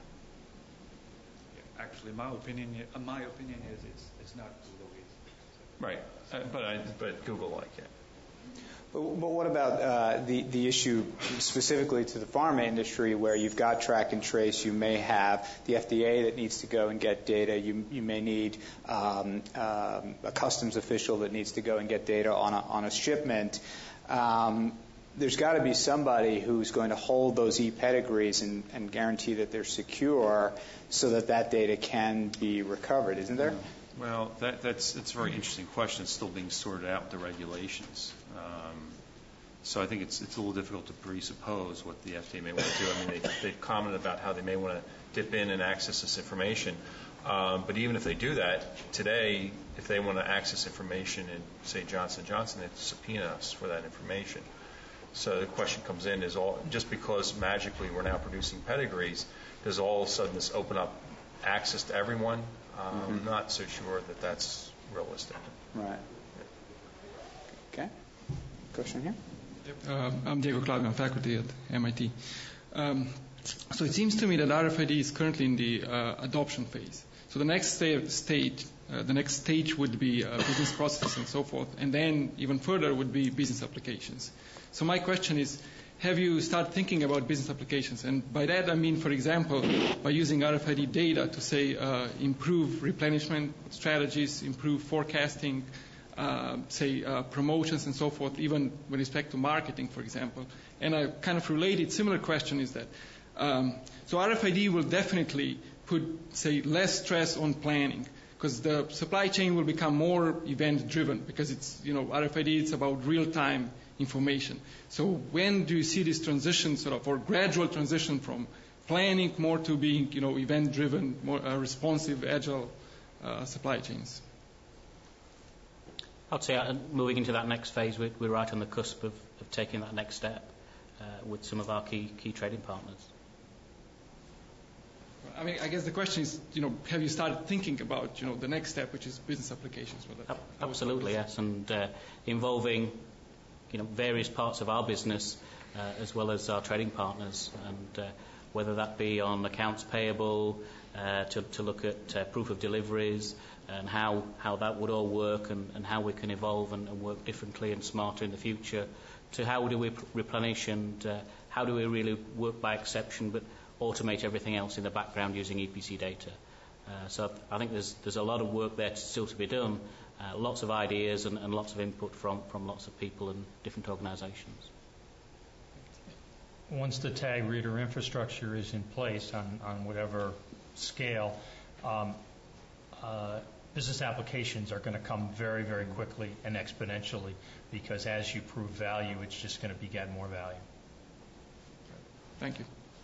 Yeah, actually, my opinion, uh, my opinion is it's, it's not Google. Right, uh, but I, but Google like it. But, but what about uh, the, the issue specifically to the pharma industry where you've got track and trace, you may have the F D A that needs to go and get data, you, you may need um, um, a customs official that needs to go and get data on a, on a shipment. Um, there's got to be somebody who's going to hold those e-pedigrees and, and guarantee that they're secure so that that data can be recovered, isn't there? Well, that, that's, that's a very interesting question. It's still being sorted out with the regulations. Um, so I think it's, it's a little difficult to presuppose what the F D A may want to do. I mean, they, they've commented about how they may want to dip in and access this information. Um, but even if they do that, today, if they want to access information in, say, Johnson and Johnson, they have to subpoena us for that information. So the question comes in, is all just because magically we're now producing pedigrees, does all of a sudden this open up access to everyone? Um, mm-hmm. I'm not so sure that that's realistic. Right. Okay. Question here? Uh, I'm Diego Claudio. I'm faculty at M I T. Um, so it seems to me that R F I D is currently in the uh, adoption phase. So the next sta- stage, uh, the next stage would be uh, business processes and so forth, and then even further would be business applications. So my question is, have you started thinking about business applications? And by that I mean, for example, by using R F I D data to, say, uh, improve replenishment strategies, improve forecasting, uh, say, uh, promotions and so forth, even with respect to marketing, for example. And a kind of related, similar question is that, um, so R F I D will definitely put, say, less stress on planning, because the supply chain will become more event-driven, because it's, you know, R F I D, it's about real-time information. So when do you see this transition, sort of, or gradual transition from planning more to being, you know, event-driven, more uh, responsive, agile uh, supply chains? I'd say uh, moving into that next phase, we're, we're right on the cusp of, of taking that next step uh, with some of our key key trading partners. I mean, I guess the question is, you know, have you started thinking about, you know, the next step, which is business applications? Uh, absolutely, yes, and uh, involving, you know, various parts of our business uh, as well as our trading partners, and uh, whether that be on accounts payable, uh, to, to look at uh, proof of deliveries and how, how that would all work, and, and how we can evolve and, and work differently and smarter in the future, to how do we replenish, and uh, how do we really work by exception but automate everything else in the background using E P C data. Uh, so I think there's there's a lot of work there still to be done, uh, lots of ideas and, and lots of input from, from lots of people and different organizations. Once the tag reader infrastructure is in place on, on whatever scale, um, uh, business applications are going to come very, very quickly and exponentially, because as you prove value, it's just going to beget more value. Thank you.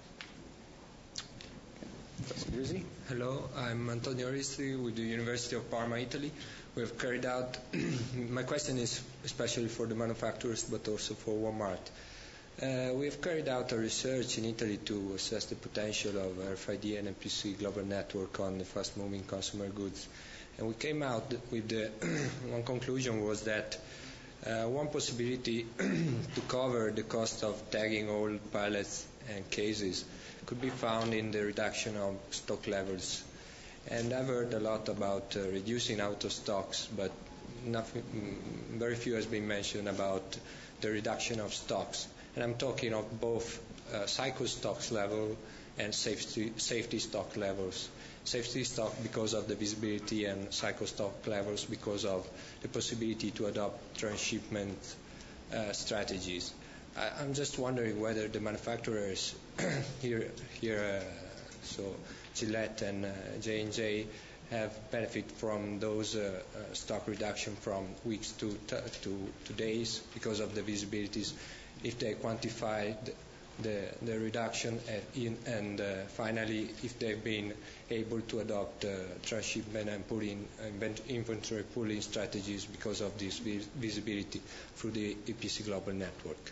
Hello, I'm Antonio Risti with the University of Parma, Italy. We have carried out, my question is especially for the manufacturers, but also for Walmart. Uh, we have carried out a research in Italy to assess the potential of R F I D and N P C global network on the fast-moving consumer goods. And we came out with the one conclusion was that uh, one possibility to cover the cost of tagging all pallets and cases could be found in the reduction of stock levels. And I've heard a lot about uh, reducing out of stocks, but nothing, very few has been mentioned about the reduction of stocks. And I'm talking of both uh, cycle stocks level and safety, safety stock levels. Safety stock because of the visibility, and cycle stock levels because of the possibility to adopt transshipment uh, strategies. I, I'm just wondering whether the manufacturers here, here uh, so Gillette and uh, J and J have benefit from those uh, uh, stock reduction from weeks to, t- to, to days because of the visibilities, if they quantify the, the, the reduction and, in, and uh, finally if they've been able to adopt uh, transshipment and pulling, uh, inventory pooling strategies because of this vis- visibility through the E P C Global Network.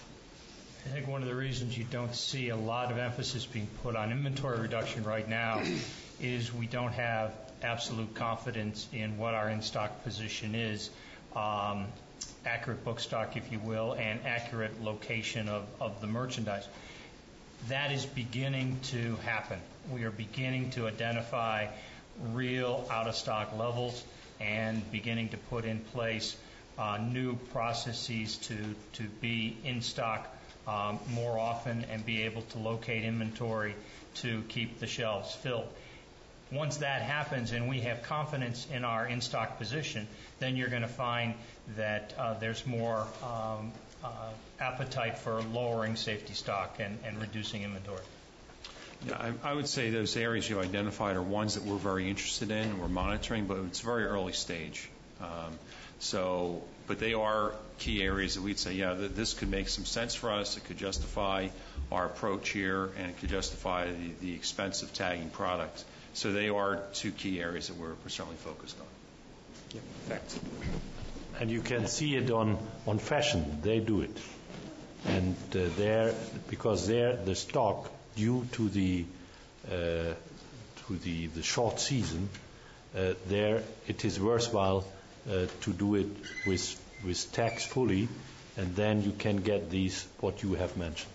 I think one of the reasons you don't see a lot of emphasis being put on inventory reduction right now is we don't have absolute confidence in what our in-stock position is, um, accurate book stock, if you will, and accurate location of, of the merchandise. That is beginning to happen. We are beginning to identify real out-of-stock levels and beginning to put in place uh, new processes to, to be in stock Um, more often and be able to locate inventory to keep the shelves filled. Once that happens and we have confidence in our in-stock position, then you're going to find that uh, there's more um, uh, appetite for lowering safety stock and, and reducing inventory. Yeah, I, I would say those areas you identified are ones that we're very interested in and we're monitoring, but it's very early stage. Um, so, but they are key areas that we'd say, yeah, th- this could make some sense for us. It could justify our approach here, and it could justify the, the expense of tagging products. So they are two key areas that we're, we're certainly focused on. Yeah, thanks. And you can see it on, on fashion. They do it. And uh, there, because there the stock, due to the uh, to the, the short season, uh, there it is worthwhile Uh, to do it with with tax fully, and then you can get these what you have mentioned,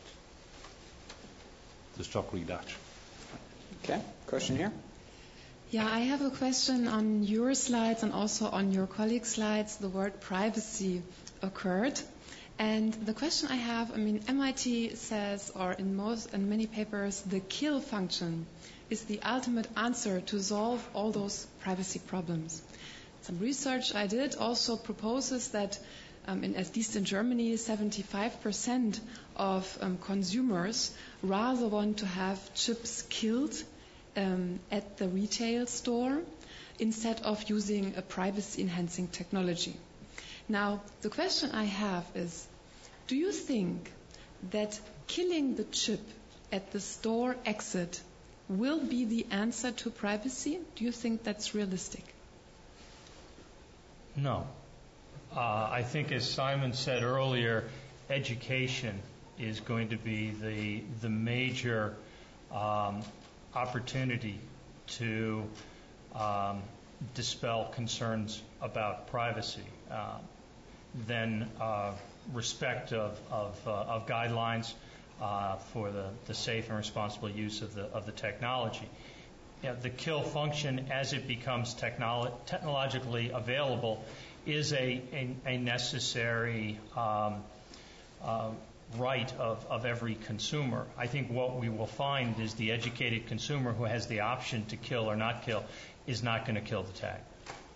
the stock reduction. Okay, question here. Yeah, I have a question on your slides and also on your colleagues' slides. The word privacy occurred, and the question I have, I mean, M I T says, or in most in many papers, the kill function is the ultimate answer to solve all those privacy problems. Some research I did also proposes that, um, in, at least in Germany, seventy-five percent of um, consumers rather want to have chips killed um, at the retail store instead of using a privacy-enhancing technology. Now, the question I have is, do you think that killing the chip at the store exit will be the answer to privacy? Do you think that's realistic? No. Uh, I think, as Simon said earlier, education is going to be the the major um, opportunity to um, dispel concerns about privacy. Uh, then uh, respect of of, uh, of guidelines uh, for the, the safe and responsible use of the of the technology. Yeah, the kill function, as it becomes technolo- technologically available, is a, a, a necessary um, uh, right of, of every consumer. I think what we will find is the educated consumer who has the option to kill or not kill is not going to kill the tag.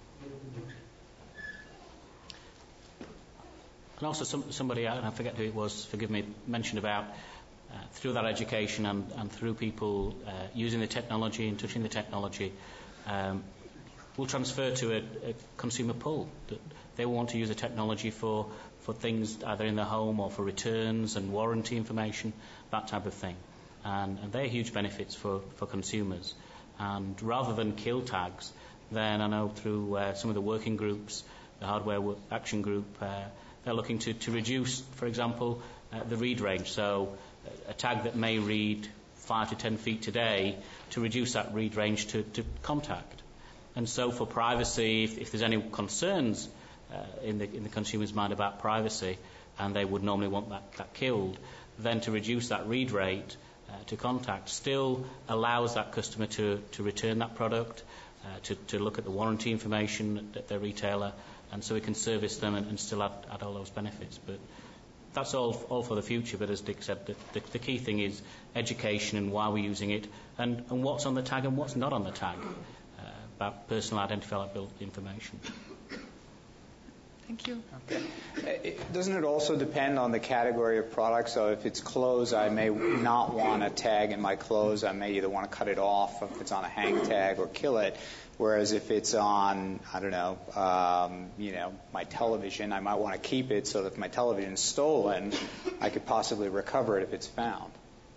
And also some, somebody, I forget who it was, forgive me, mentioned about Uh, through that education and, and through people uh, using the technology and touching the technology, um, will transfer to a, a consumer pull. That they want to use the technology for, for things either in their home or for returns and warranty information, that type of thing. And, and they're huge benefits for, for consumers. And rather than kill tags, then I know through uh, some of the working groups, the Hardware Action Group, uh, they're looking to, to reduce, for example, uh, the read range. So a tag that may read five to ten feet today, to reduce that read range to, to contact. And so for privacy, if, if there's any concerns uh, in, the, in the consumer's mind about privacy, and they would normally want that, that killed, then to reduce that read rate uh, to contact still allows that customer to, to return that product, uh, to, to look at the warranty information at their retailer, and so we can service them and, and still add, add all those benefits. But that's all, all for the future, but as Dick said, the, the, the key thing is education and why we're using it, and, and what's on the tag and what's not on the tag uh, about personal identifiable information. Thank you. Okay. It, doesn't it also depend on the category of product? So if it's clothes, I may not want a tag in my clothes. I may either want to cut it off if it's on a hang tag or kill it. Whereas if it's on, I don't know, um, you know, my television, I might want to keep it so that if my television's stolen, I could possibly recover it if it's found.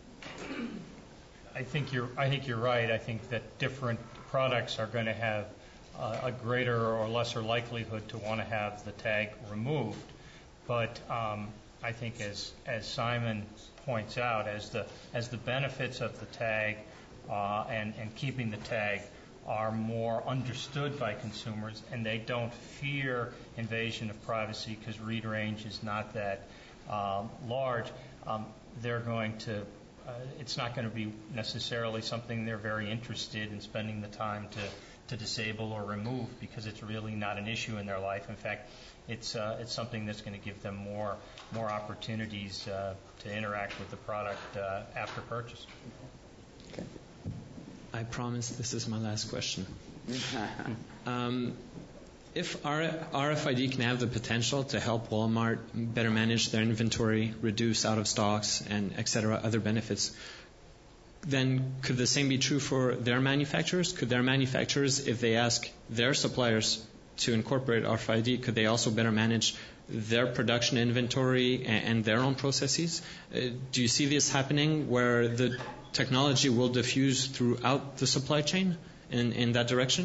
I think you're. I think you're right. I think that different products are going to have uh, a greater or lesser likelihood to want to have the tag removed. But um, I think, as as Simon points out, as the as the benefits of the tag uh, and and keeping the tag are more understood by consumers, and they don't fear invasion of privacy because read range is not that um, large, um, they're going to, uh, it's not going to be necessarily something they're very interested in spending the time to, to disable or remove, because it's really not an issue in their life. In fact, it's uh, it's something that's going to give them more more opportunities uh, to interact with the product uh, after purchase. Okay. I promise this is my last question. um, if R F I D can have the potential to help Walmart better manage their inventory, reduce out of stocks, and et cetera, other benefits, then could the same be true for their manufacturers? Could their manufacturers, if they ask their suppliers to incorporate R F I D, could they also better manage their production inventory and, and their own processes? Uh, do you see this happening where the technology will diffuse throughout the supply chain in, in that direction?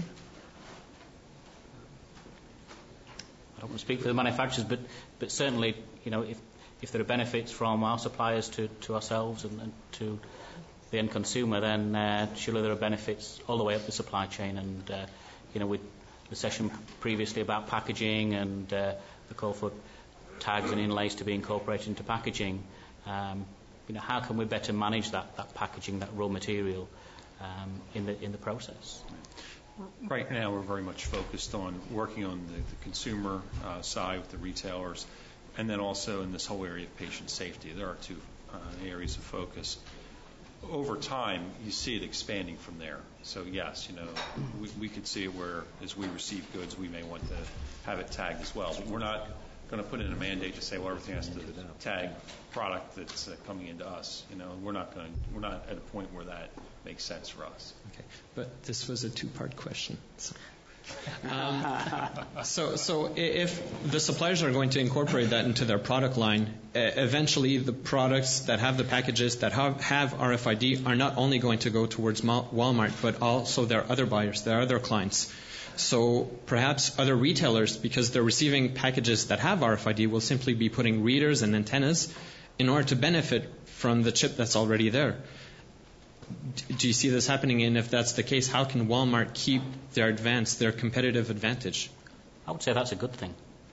I don't want to speak for the manufacturers, but, but certainly, you know, if, if there are benefits from our suppliers to, to ourselves and, and to the end consumer, then uh, surely there are benefits all the way up the supply chain. And, uh, you know, with the session previously about packaging and uh, the call for tags and inlays to be incorporated into packaging, um, you know, how can we better manage that, that packaging, that raw material um, in the in the process? Right now, we're very much focused on working on the, the consumer uh, side with the retailers, and then also in this whole area of patient safety. There are two uh, areas of focus. Over time, you see it expanding from there. So yes, you know, we, we could see it where as we receive goods, we may want to have it tagged as well. But we're not going to put in a mandate to say, well, everything has to tag product that's uh, coming into us. You know, we're not going. We're not at a point where that makes sense for us. Okay, but this was a two-part question. So, um, so, so if the suppliers are going to incorporate that into their product line, uh, eventually the products that have the packages that have, have R F I D are not only going to go towards Walmart, but also their other buyers, their other clients. So perhaps other retailers, because they're receiving packages that have R F I D, will simply be putting readers and antennas in order to benefit from the chip that's already there. Do you see this happening? And if that's the case, how can Walmart keep their advance, their competitive advantage? I would say that's a good thing.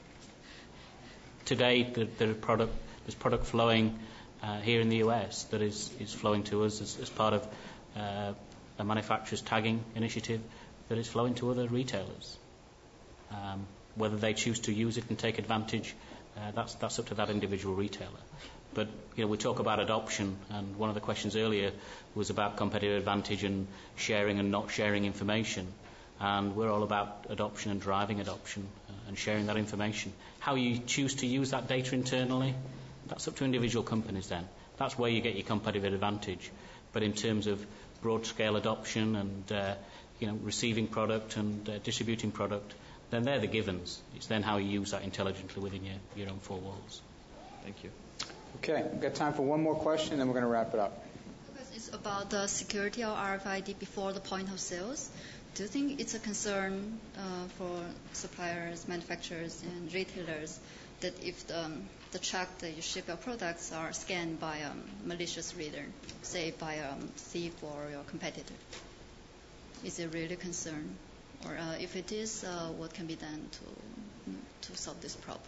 Today, the, the product, there's product flowing uh, here in the U S that is, is flowing to us as, as part of uh, a manufacturer's tagging initiative that is flowing to other retailers. Um, whether they choose to use it and take advantage, uh, that's, that's up to that individual retailer. But, you know, we talk about adoption, and one of the questions earlier was about competitive advantage and sharing and not sharing information. And we're all about adoption and driving adoption uh, and sharing that information. How you choose to use that data internally, that's up to individual companies then. That's where you get your competitive advantage. But in terms of broad-scale adoption and, uh, you know, receiving product and uh, distributing product, then they're the givens. It's then how you use that intelligently within your, your own four walls. Thank you. Okay, we've got time for one more question, then we're going to wrap it up. It's about the security of R F I D before the point of sales. Do you think it's a concern uh, for suppliers, manufacturers, and retailers that if the, um, the truck that you ship your products are scanned by a um, malicious reader, say by a um, thief or your competitor? Is it really a concern? Or uh, if it is, uh, what can be done to, to solve this problem?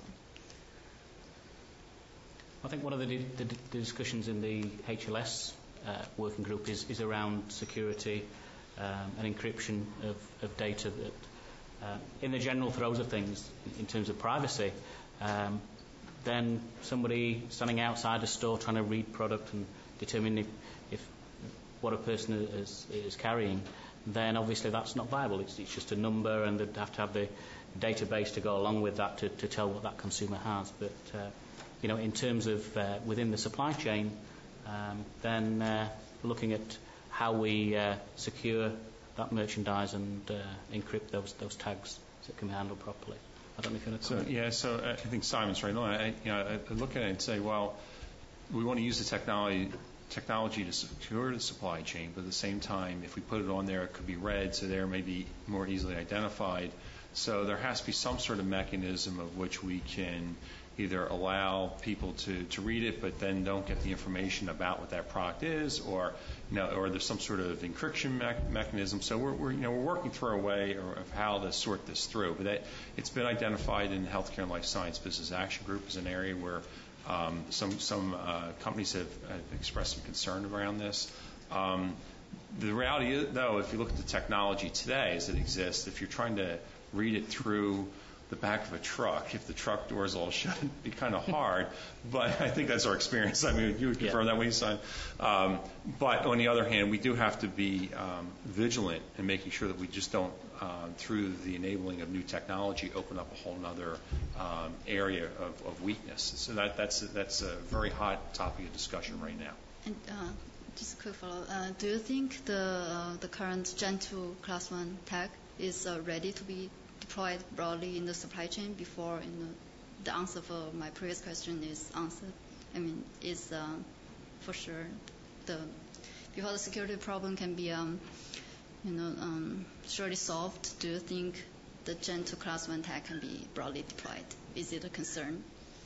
I think one of the, di- the, the discussions in the H L S uh, working group is, is around security um, and encryption of, of data that, uh, in the general throes of things, in, in terms of privacy, um, then somebody standing outside a store trying to read product and determine if, if what a person is, is carrying, then obviously that's not viable. It's, it's just a number, and they'd have to have the database to go along with that to, to tell what that consumer has. But uh, you know, in terms of uh, within the supply chain, um, then uh, looking at how we uh, secure that merchandise and uh, encrypt those those tags so it can be handled properly. I don't know if you want to comment. So, yeah, so I think Simon's right on. I, you know, I look at it and say, well, we want to use the technology technology to secure the supply chain, but at the same time, if we put it on there, it could be read, so there may be more easily identified. So there has to be some sort of mechanism of which we can either allow people to, to read it, but then don't get the information about what that product is, or you know, or there's some sort of encryption me- mechanism. So we're, we're you know we're working through a way of how to sort this through. But that, it's been identified in the Healthcare and Life Science Business Action Group as an area where um, some some uh, companies have, have expressed some concern around this. Um, the reality is, though, if you look at the technology today as it exists, if you're trying to read it through the back of a truck, if the truck doors all shut, it'd be kind of hard. But I think that's our experience. I mean, you would confirm yeah. that when you sign. Um, but on the other hand, we do have to be um, vigilant in making sure that we just don't, uh, through the enabling of new technology, open up a whole other um, area of, of weakness. So that, that's that's a very hot topic of discussion right now. And uh, just a quick follow. Uh, do you think the uh, the current Gen two Class One tag is uh, ready to be deployed broadly in the supply chain before you know, the answer for my previous question is answered? I mean, is uh, for sure the before the security problem can be um, you know um, surely solved. Do you think the Gen two Class One tag can be broadly deployed? Is it a concern?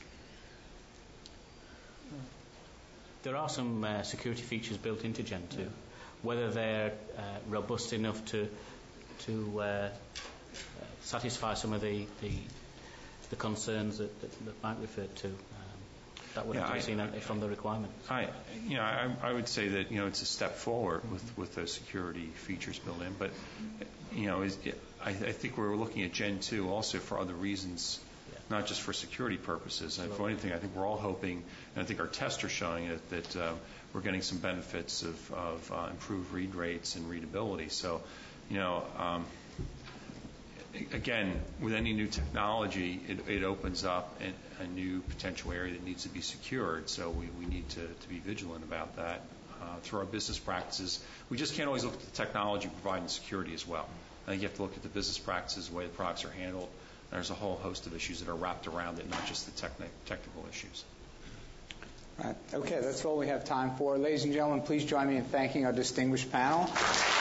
There are some uh, security features built into Gen two. Whether they're uh, robust enough to to uh, satisfy some of the, the, the concerns that, that, that Mike referred to. Um, that would yeah, have to be seen I, from the requirement. I, you know, I, I would say that you know it's a step forward with, with those security features built in. But you know, is, I, I think we're looking at Gen two also for other reasons, yeah. not just for security purposes. And for anything, I think we're all hoping, and I think our tests are showing it, that uh, we're getting some benefits of, of uh, improved read rates and readability. So, you know. Um, Again, with any new technology, it, it opens up an, a new potential area that needs to be secured. So we, we need to, to be vigilant about that uh, through our business practices. We just can't always look at the technology providing security as well. I think you have to look at the business practices, the way the products are handled. There's a whole host of issues that are wrapped around it, not just the techni- technical issues. All right. Okay, that's all we have time for. Ladies and gentlemen, please join me in thanking our distinguished panel.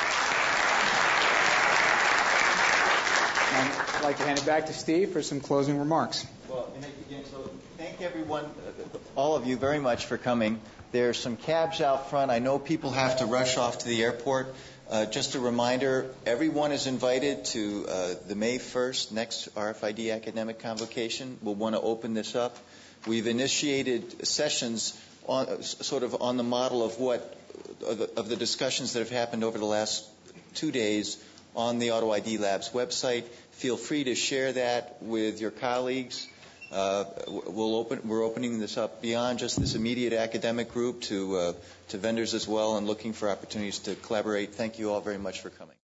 And I'd like to hand it back to Steve for some closing remarks. Well, again, so thank everyone, all of you, very much for coming. There's some cabs out front. I know people have to rush off to the airport. Uh, just a reminder, everyone is invited to uh, the May first next R F I D academic convocation. We'll want to open this up. We've initiated sessions on, sort of on the model of what of the, of the discussions that have happened over the last two days on the Auto I D Labs website. Feel free to share that with your colleagues. Uh, we'll open, we're opening this up beyond just this immediate academic group to, uh, to vendors as well, and looking for opportunities to collaborate. Thank you all very much for coming.